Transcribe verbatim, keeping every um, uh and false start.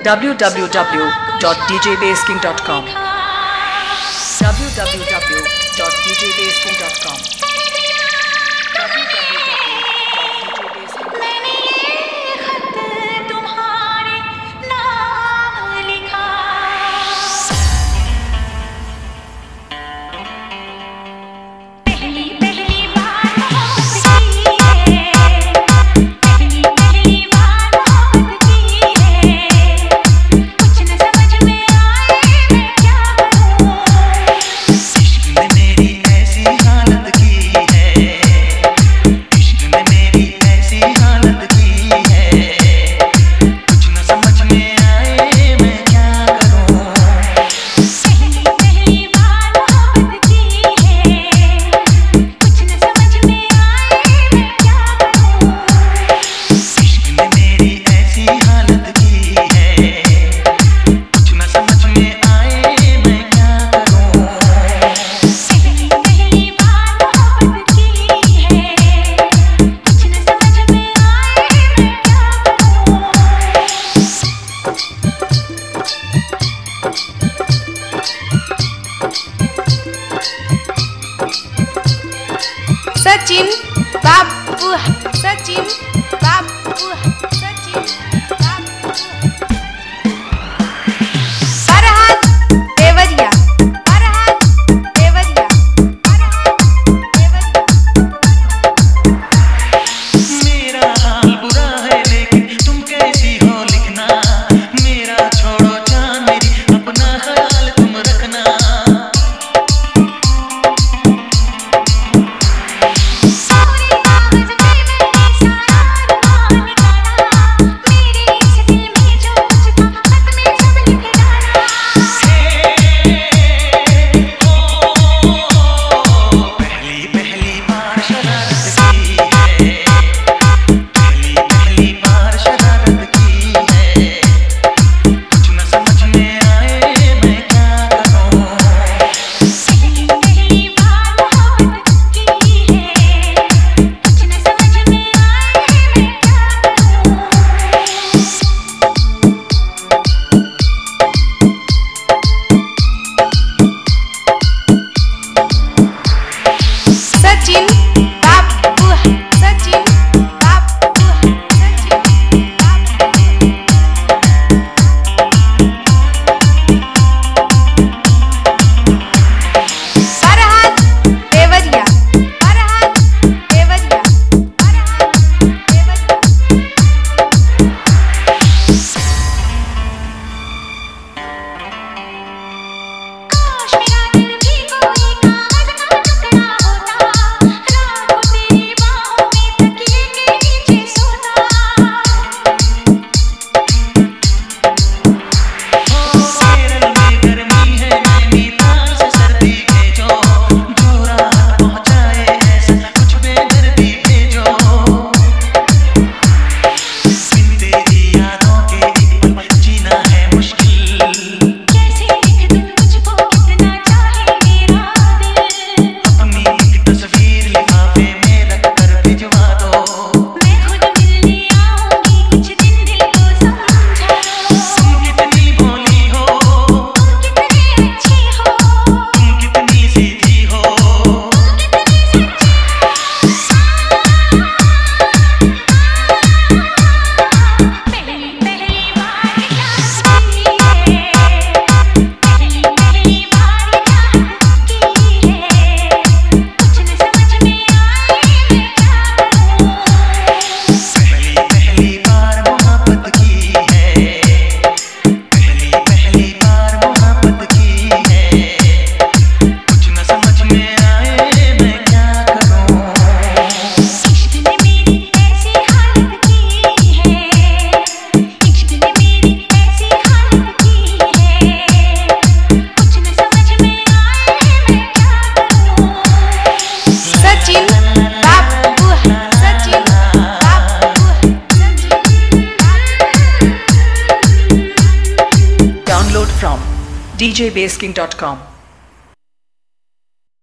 w w w dot d j bass king dot com w w w dot d j bass king dot com Sachin बाबू सचिन बाबू सचिन बाबू फरहाद देवरिया फरहाद देवरिया फरहाद देवरिया मेरा हाल बुरा है लेकिन तुम कैसी हो लिखना मेरा छोड़ो जान मेरी अपना ख्याल तुम रखना सचिन बाबू सचिन बाबू सचिन बाबू फरहाद देवरिया फरहाद देवरिया फरहाद देवरिया काश मेरा दिल भी कोई कागज का टुकड़ा होता रात को तेरी बाहों में तकिए के नीचे सोता केरल में गर्मी है नैनीताल से सर्दी भेजो जो राहत पहुंचाए ऐसा कुछ बेदर्दी भेजो बिन तेरी यादों के एक पल जीना है मुश्किल कैसे लिख दूं तुझको कितना चाहे मेरा दिल अपनी एक तस्वीर लिफाफे में रख कर भिजवा दो मैं खुद मिलने आऊंगी कुछ दिन दिल को समझा तुम कितनी भोली हो तुम कितने अच्छे हो तुम कितनी सीधी हो तुम कितने पहली पहली बार चाहत की है पहली पहली बार चाहत की है कुछ न समझ में आए मैं क्या करूं पहली पहली बार मोहब्बत की है पहली पहली बार मोहब्बत की है कुछ न समझ में आए मैं क्या करूं इश्क ने मेरी ऐसी हालत की है इश्क ने मेरी ऐसी हालत की है कुछ न समझ में आए मैं क्या करूं सचिन बाबू सचिन बाबू सचिन बाबू download from d j bass king dot com